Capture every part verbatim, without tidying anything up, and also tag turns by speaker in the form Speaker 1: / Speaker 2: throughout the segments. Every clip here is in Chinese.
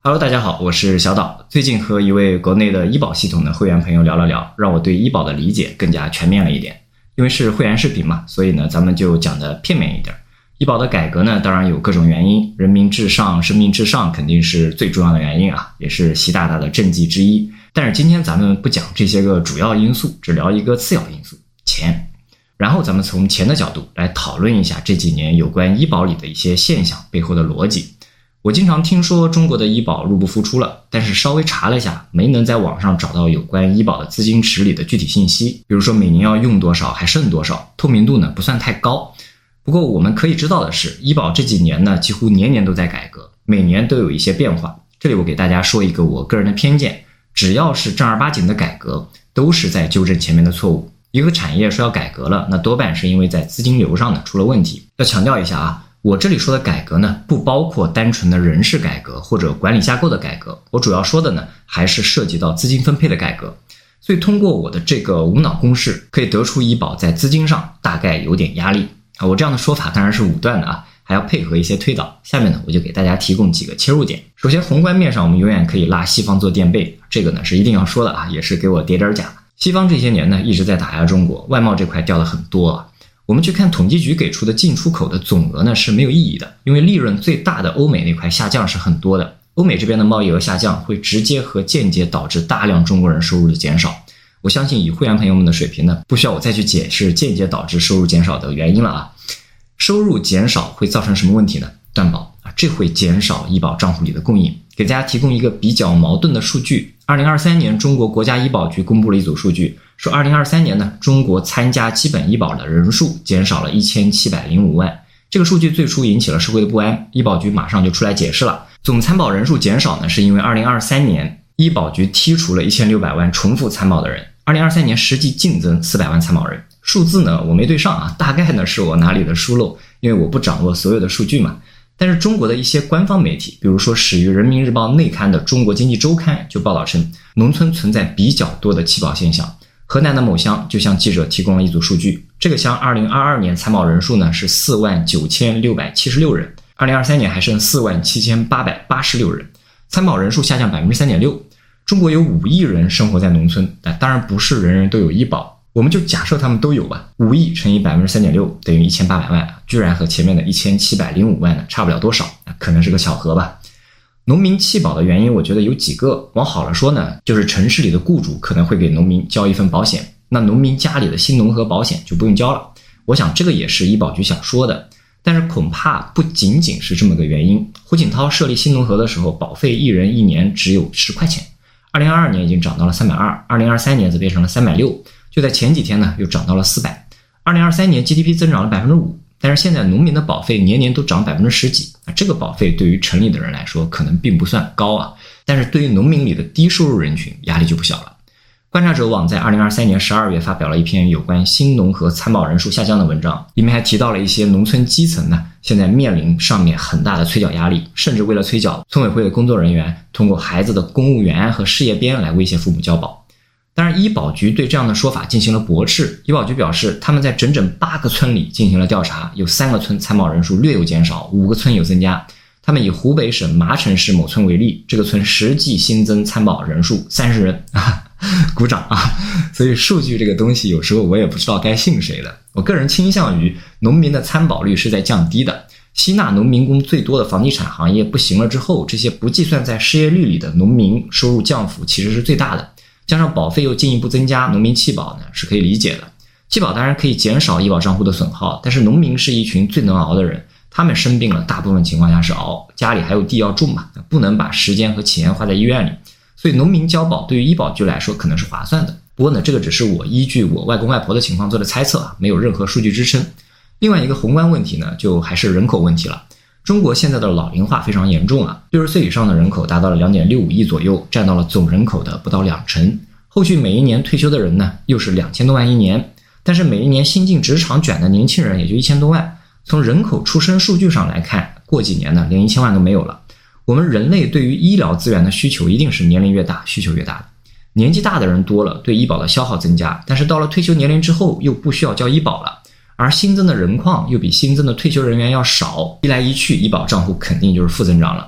Speaker 1: Hello， 大家好，我是小岛。最近和一位国内的医保系统的会员朋友聊了聊，让我对医保的理解更加全面了一点。因为是会员视频嘛，所以呢，咱们就讲的片面一点。医保的改革呢，当然有各种原因，人民至上、生命至上肯定是最重要的原因啊，也是习大大的政绩之一。但是今天咱们不讲这些个主要因素，只聊一个次要因素——钱。然后咱们从钱的角度来讨论一下这几年有关医保里的一些现象背后的逻辑。我经常听说中国的医保入不敷出了，但是稍微查了一下，没能在网上找到有关医保的资金池里的具体信息，比如说每年要用多少，还剩多少，透明度呢不算太高。不过我们可以知道的是，医保这几年呢几乎年年都在改革，每年都有一些变化。这里我给大家说一个我个人的偏见，只要是正儿八经的改革，都是在纠正前面的错误。一个产业说要改革了，那多半是因为在资金流上呢出了问题。要强调一下啊，我这里说的改革呢，不包括单纯的人事改革或者管理架构的改革，我主要说的呢，还是涉及到资金分配的改革。所以通过我的这个无脑公式，可以得出医保在资金上大概有点压力啊。我这样的说法当然是武断的啊，还要配合一些推导。下面呢，我就给大家提供几个切入点。首先，宏观面上我们永远可以拉西方做垫背，这个呢是一定要说的啊，也是给我叠点甲。西方这些年呢一直在打压中国，外贸这块掉的很多啊。我们去看统计局给出的进出口的总额呢是没有意义的，因为利润最大的欧美那块下降是很多的。欧美这边的贸易额下降会直接和间接导致大量中国人收入的减少。我相信以会员朋友们的水平呢，不需要我再去解释间接导致收入减少的原因了啊。收入减少会造成什么问题呢？断保啊，这会减少医保账户里的供应。给大家提供一个比较矛盾的数据，二零二三年中国国家医保局公布了一组数据，说二零二三年呢，中国参加基本医保的人数减少了一千七百零五万。这个数据最初引起了社会的不安，医保局马上就出来解释了，总参保人数减少呢，是因为二零二三年医保局剔除了一千六百万重复参保的人，二零二三年实际净增四百万参保人。数字呢我没对上啊，大概呢是我哪里的疏漏，因为我不掌握所有的数据嘛。但是中国的一些官方媒体，比如说始于人民日报内刊的中国经济周刊就报道称，农村存在比较多的弃保现象。河南的某乡就向记者提供了一组数据，这个乡二零二二年参保人数呢是四万九千六百七十六人，二零二三年还剩四万七千八百八十六人，参保人数下降 百分之三点六。 中国有五亿人生活在农村，但当然不是人人都有医保，我们就假设他们都有吧，五亿乘以 百分之三点六 等于一千八百万，居然和前面的一千七百零五万呢差不了多少，可能是个巧合吧。农民弃保的原因我觉得有几个，往好了说呢，就是城市里的雇主可能会给农民交一份保险，那农民家里的新农合保险就不用交了，我想这个也是医保局想说的。但是恐怕不仅仅是这么个原因。胡锦涛设立新农合的时候，保费一人一年只有十块钱，二零二二年已经涨到了三百二十，二零二三年则变成了三百六十，就在前几天呢又涨到了四百。二零二三年 G D P 增长了 百分之五， 但是现在农民的保费年年都涨 百分之十几，这个保费对于城里的人来说可能并不算高啊，但是对于农民里的低收入人群压力就不小了。观察者网在二零二三年十二月发表了一篇有关新农合参保人数下降的文章，里面还提到了一些农村基层呢现在面临上面很大的催缴压力，甚至为了催缴，村委会的工作人员通过孩子的公务员和事业编来威胁父母交保。当然医保局对这样的说法进行了驳斥，医保局表示他们在整整八个村里进行了调查，有三个村参保人数略有减少，五个村有增加。他们以湖北省麻城市某村为例，这个村实际新增参保人数三十人啊，鼓掌啊！所以数据这个东西有时候我也不知道该信谁的。我个人倾向于农民的参保率是在降低的，吸纳农民工最多的房地产行业不行了之后，这些不计算在失业率里的农民收入降幅其实是最大的，加上保费又进一步增加，农民弃保呢是可以理解的。弃保当然可以减少医保账户的损耗，但是农民是一群最能熬的人，他们生病了大部分情况下是熬，家里还有地要种嘛，不能把时间和钱花在医院里，所以农民交保对于医保局来说可能是划算的。不过呢，这个只是我依据我外公外婆的情况做的猜测啊，没有任何数据支撑。另外一个宏观问题呢，就还是人口问题了。中国现在的老龄化非常严重啊，六十岁以上的人口达到了 两点六五亿左右，占到了总人口的不到两成。后续每一年退休的人呢，又是两千多万一年，但是每一年新进职场卷的年轻人也就一千多万。从人口出生数据上来看，过几年呢连一千万都没有了。我们人类对于医疗资源的需求一定是年龄越大需求越大的，年纪大的人多了，对医保的消耗增加，但是到了退休年龄之后又不需要交医保了，而新增的人矿又比新增的退休人员要少，一来一去医保账户肯定就是负增长了。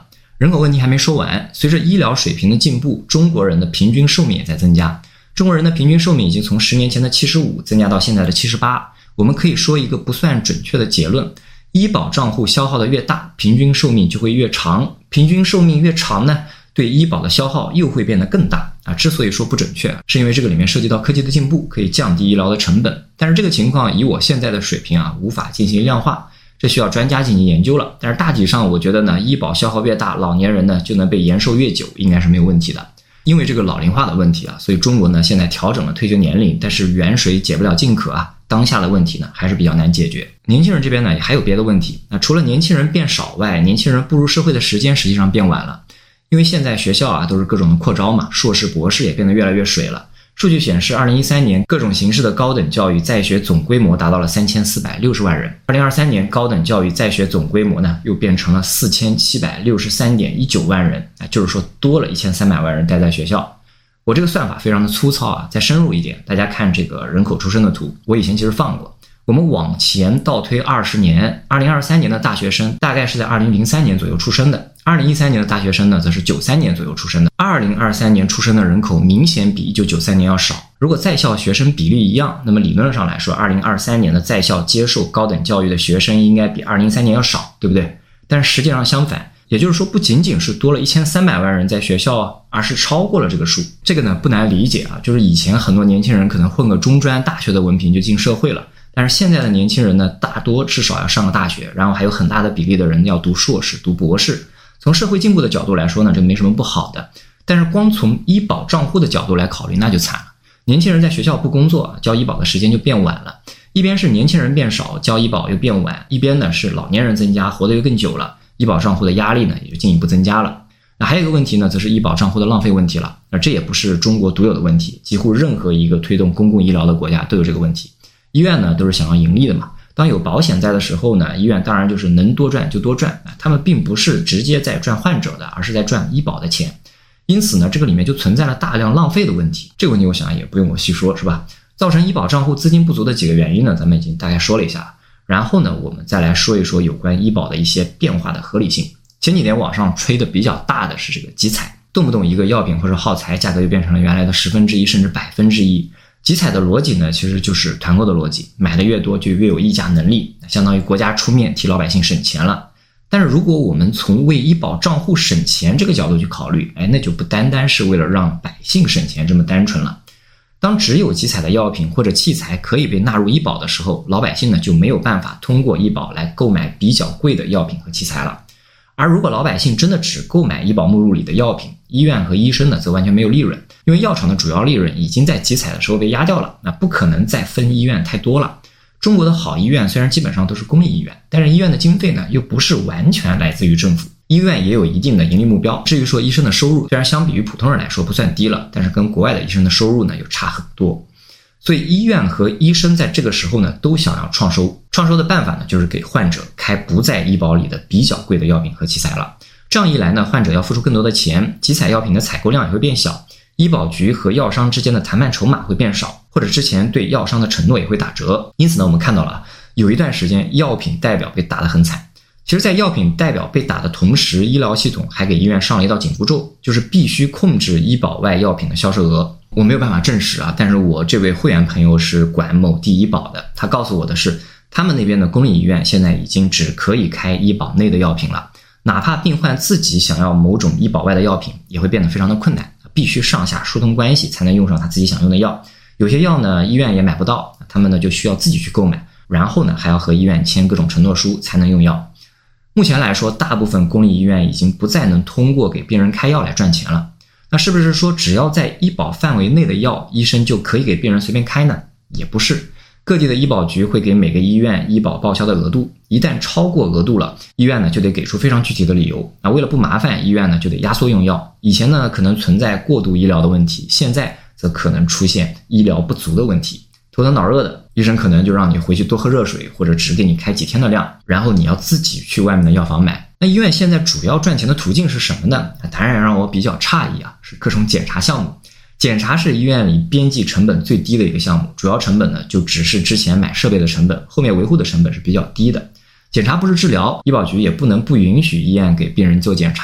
Speaker 1: 人口问题还没说完，随着医疗水平的进步，中国人的平均寿命也在增加。中国人的平均寿命已经从十年前的七十五增加到现在的七十八。我们可以说一个不算准确的结论，医保账户消耗的越大，平均寿命就会越长，平均寿命越长呢，对医保的消耗又会变得更大啊。之所以说不准确，是因为这个里面涉及到科技的进步，可以降低医疗的成本，但是这个情况以我现在的水平啊，无法进行量化，这需要专家进行研究了。但是大体上我觉得呢，医保消耗越大，老年人呢就能被延寿越久，应该是没有问题的。因为这个老龄化的问题啊，所以中国呢现在调整了退休年龄，但是远水解不了近渴啊，当下的问题呢还是比较难解决。年轻人这边呢也还有别的问题，那除了年轻人变少外，年轻人步入社会的时间实际上变晚了。因为现在学校啊都是各种的扩招嘛，硕士博士也变得越来越水了。数据显示，二零一三年各种形式的高等教育在学总规模达到了三千四百六十万人，二零二三年高等教育在学总规模呢又变成了四千七百六十三点一九万人，就是说多了一千三百万人待在学校。我这个算法非常的粗糙啊，再深入一点，大家看这个人口出生的图，我以前其实放过。我们往前倒推二十年，二零二三年的大学生大概是在二零零三年左右出生的，二零一三年的大学生呢则是九三年左右出生的。二零二三年出生的人口明显比一九九三年要少。如果在校学生比例一样，那么理论上来说，二零二三年的在校接受高等教育的学生应该比二零一三年要少，对不对？但是实际上相反，也就是说不仅仅是多了一千三百万人在学校，而是超过了这个数。这个呢不难理解啊，就是以前很多年轻人可能混个中专大学的文凭就进社会了，但是现在的年轻人呢，大多至少要上个大学，然后还有很大的比例的人要读硕士、读博士。从社会进步的角度来说呢，这没什么不好的。但是光从医保账户的角度来考虑，那就惨了。年轻人在学校不工作，交医保的时间就变晚了。一边是年轻人变少，交医保又变晚；一边呢是老年人增加，活得又更久了，医保账户的压力呢也就进一步增加了。那还有一个问题呢，则是医保账户的浪费问题了。那这也不是中国独有的问题，几乎任何一个推动公共医疗的国家都有这个问题。医院呢都是想要盈利的嘛，当有保险在的时候呢，医院当然就是能多赚就多赚，他们并不是直接在赚患者的，而是在赚医保的钱。因此呢，这个里面就存在了大量浪费的问题。这个问题我想也不用我细说，是吧？造成医保账户资金不足的几个原因呢，咱们已经大概说了一下。然后呢，我们再来说一说有关医保的一些变化的合理性。前几年网上吹的比较大的是这个集采，动不动一个药品或者耗材价格就变成了原来的十分之一甚至百分之一。集采的逻辑呢，其实就是团购的逻辑，买的越多就越有议价能力，相当于国家出面替老百姓省钱了。但是如果我们从为医保账户省钱这个角度去考虑，哎，那就不单单是为了让百姓省钱这么单纯了。当只有集采的药品或者器材可以被纳入医保的时候，老百姓呢就没有办法通过医保来购买比较贵的药品和器材了。而如果老百姓真的只购买医保目录里的药品，医院和医生呢则完全没有利润，因为药厂的主要利润已经在集采的时候被压掉了，那不可能再分医院太多了。中国的好医院虽然基本上都是公立医院，但是医院的经费呢又不是完全来自于政府，医院也有一定的盈利目标。至于说医生的收入，虽然相比于普通人来说不算低了，但是跟国外的医生的收入呢又差很多。所以医院和医生在这个时候呢都想要创收，创收的办法呢就是给患者开不在医保里的比较贵的药品和器材了。这样一来呢，患者要付出更多的钱，集采药品的采购量也会变小，医保局和药商之间的谈判筹码会变少，或者之前对药商的承诺也会打折。因此呢，我们看到了有一段时间药品代表被打得很惨。其实在药品代表被打的同时，医疗系统还给医院上了一道紧箍咒，就是必须控制医保外药品的销售额。我没有办法证实啊，但是我这位会员朋友是管某地医保的，他告诉我的是，他们那边的公立医院现在已经只可以开医保内的药品了，哪怕病患自己想要某种医保外的药品，也会变得非常的困难，必须上下疏通关系才能用上他自己想用的药。有些药呢，医院也买不到，他们呢就需要自己去购买，然后呢还要和医院签各种承诺书才能用药。目前来说，大部分公立医院已经不再能通过给病人开药来赚钱了。那是不是说只要在医保范围内的药，医生就可以给病人随便开呢？也不是，各地的医保局会给每个医院医保报销的额度，一旦超过额度了，医院呢就得给出非常具体的理由。那为了不麻烦，医院呢就得压缩用药。以前呢可能存在过度医疗的问题，现在则可能出现医疗不足的问题。头疼脑热的，医生可能就让你回去多喝热水，或者只给你开几天的量，然后你要自己去外面的药房买。那医院现在主要赚钱的途径是什么呢？当然让我比较诧异啊，是各种检查项目。检查是医院里边际成本最低的一个项目，主要成本呢就只是之前买设备的成本，后面维护的成本是比较低的。检查不是治疗，医保局也不能不允许医院给病人做检查。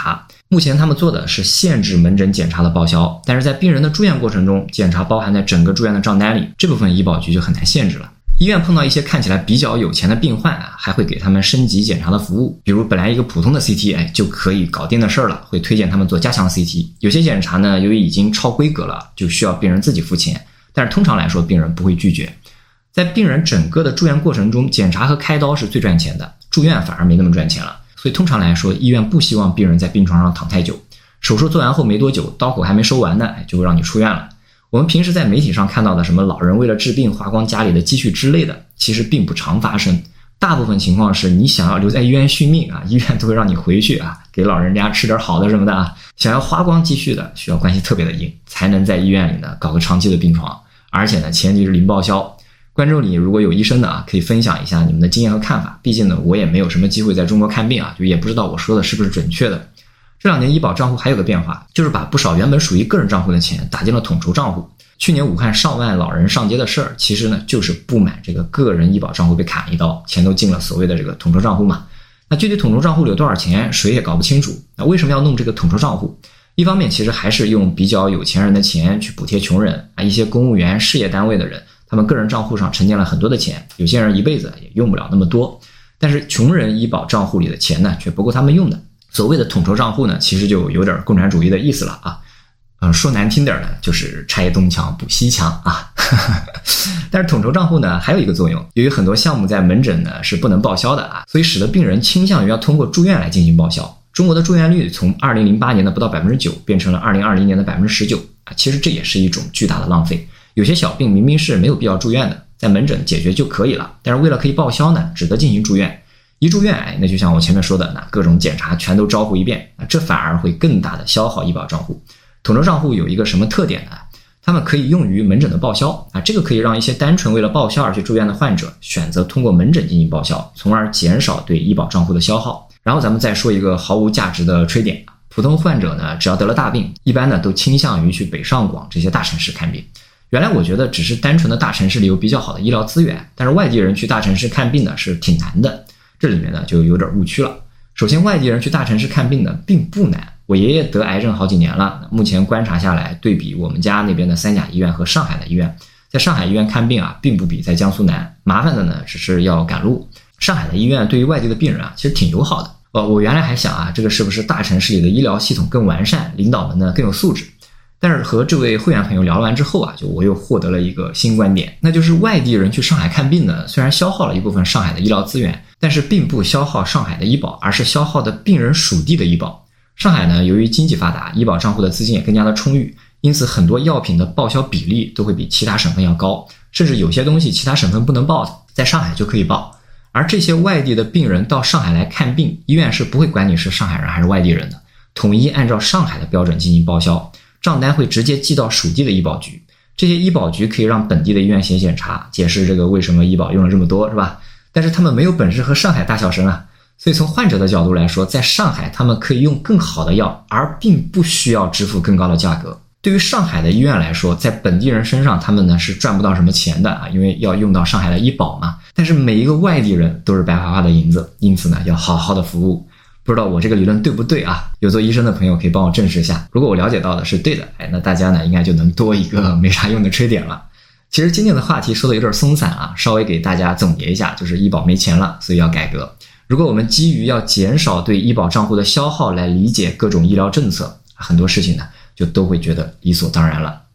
Speaker 1: 目前他们做的是限制门诊检查的报销，但是在病人的住院过程中，检查包含在整个住院的账单里，这部分医保局就很难限制了。医院碰到一些看起来比较有钱的病患啊，还会给他们升级检查的服务，比如本来一个普通的 C T 哎就可以搞定的事儿了，会推荐他们做加强 C T。有些检查呢，由于已经超规格了，就需要病人自己付钱，但是通常来说病人不会拒绝。在病人整个的住院过程中，检查和开刀是最赚钱的，住院反而没那么赚钱了。所以通常来说，医院不希望病人在病床上躺太久，手术做完后没多久，刀口还没收完呢，就会让你出院了。我们平时在媒体上看到的什么老人为了治病花光家里的积蓄之类的，其实并不常发生。大部分情况是你想要留在医院续命啊，医院都会让你回去啊，给老人家吃点好的什么的啊。想要花光积蓄的，需要关系特别的硬，才能在医院里呢搞个长期的病床，而且呢前提是零报销。观众里如果有医生的啊，可以分享一下你们的经验和看法。毕竟呢，我也没有什么机会在中国看病啊，就也不知道我说的是不是准确的。这两年医保账户还有个变化，就是把不少原本属于个人账户的钱打进了统筹账户。去年武汉上万老人上街的事儿，其实呢就是不满这个个人医保账户被砍一刀，钱都进了所谓的这个统筹账户嘛。那具体统筹账户里有多少钱，谁也搞不清楚。那为什么要弄这个统筹账户？一方面其实还是用比较有钱人的钱去补贴穷人啊，一些公务员、事业单位的人，他们个人账户上沉淀了很多的钱，有些人一辈子也用不了那么多，但是穷人医保账户里的钱呢，却不够他们用的。所谓的统筹账户呢，其实就有点共产主义的意思了啊。嗯，说难听点呢，就是拆东墙补西墙啊。但是统筹账户呢，还有一个作用，由于很多项目在门诊呢是不能报销的啊，所以使得病人倾向于要通过住院来进行报销。中国的住院率从二零零八年的不到 百分之九 变成了二零二零年的 百分之十九 啊，其实这也是一种巨大的浪费。有些小病明明是没有必要住院的，在门诊解决就可以了，但是为了可以报销呢，只得进行住院。一住院，哎，那就像我前面说的，那各种检查全都招呼一遍，这反而会更大的消耗医保账户。统筹账户有一个什么特点呢？他们可以用于门诊的报销啊，这个可以让一些单纯为了报销而去住院的患者选择通过门诊进行报销，从而减少对医保账户的消耗。然后咱们再说一个毫无价值的吹点，普通患者呢，只要得了大病，一般呢都倾向于去北上广这些大城市看病。原来我觉得只是单纯的大城市里有比较好的医疗资源，但是外地人去大城市看病呢是挺难的，这里面呢就有点误区了。首先，外地人去大城市看病呢并不难，我爷爷得癌症好几年了，目前观察下来，对比我们家那边的三甲医院和上海的医院，在上海医院看病啊，并不比在江苏难，麻烦的呢只是要赶路。上海的医院对于外地的病人啊，其实挺友好的。呃，我原来还想啊，这个是不是大城市里的医疗系统更完善，领导们呢更有素质？但是和这位会员朋友聊完之后啊，就我又获得了一个新观点，那就是外地人去上海看病呢，虽然消耗了一部分上海的医疗资源，但是并不消耗上海的医保，而是消耗的病人属地的医保。上海呢，由于经济发达，医保账户的资金也更加的充裕，因此很多药品的报销比例都会比其他省份要高，甚至有些东西其他省份不能报的，在上海就可以报。而这些外地的病人到上海来看病，医院是不会管你是上海人还是外地人的，统一按照上海的标准进行报销，账单会直接寄到属地的医保局。这些医保局可以让本地的医院写检查，解释这个为什么医保用了这么多，是吧？但是他们没有本事和上海大小声啊。所以从患者的角度来说，在上海他们可以用更好的药，而并不需要支付更高的价格。对于上海的医院来说，在本地人身上他们呢是赚不到什么钱的啊，因为要用到上海的医保嘛。但是每一个外地人都是白花花的银子，因此呢要好好的服务。不知道我这个理论对不对啊？有做医生的朋友可以帮我证实一下。如果我了解到的是对的，哎，那大家呢应该就能多一个没啥用的吹点了。其实今天的话题说的有点松散啊，稍微给大家总结一下，就是医保没钱了，所以要改革。如果我们基于要减少对医保账户的消耗来理解各种医疗政策，很多事情呢就都会觉得理所当然了。